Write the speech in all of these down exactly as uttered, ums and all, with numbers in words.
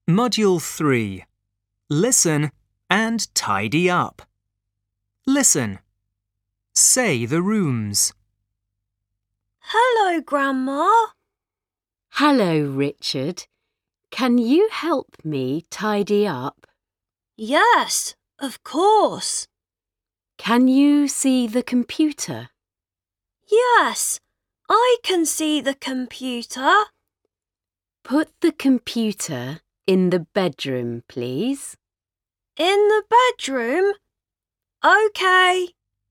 Module three. Listen and tidy up. Listen. Say the rooms. Hello, Grandma. Hello, Richard. Can you help me tidy up? Yes, of course. Can you see the computer? Yes, I can see the computer. Put the computer in the bedroom, please. In the bedroom? OK.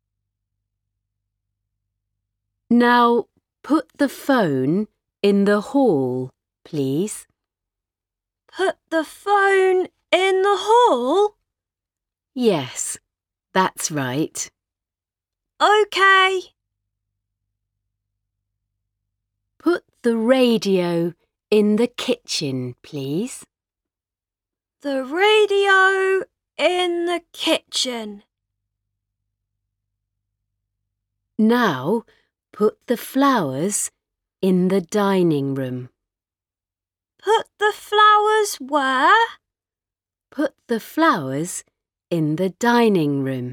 Now put the phone in the hall, please. Put the phone in the hall? Yes, that's right. OK. Put the radio in the kitchen, please. The radio in the kitchen. Now put the flowers in the dining room. Put the flowers where? Put the flowers in the dining room.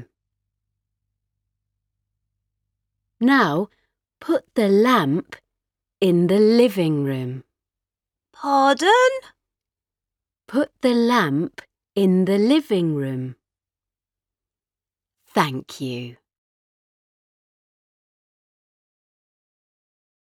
Now put the lamp in the living room. Pardon? Put the lamp in the living room. Thank you.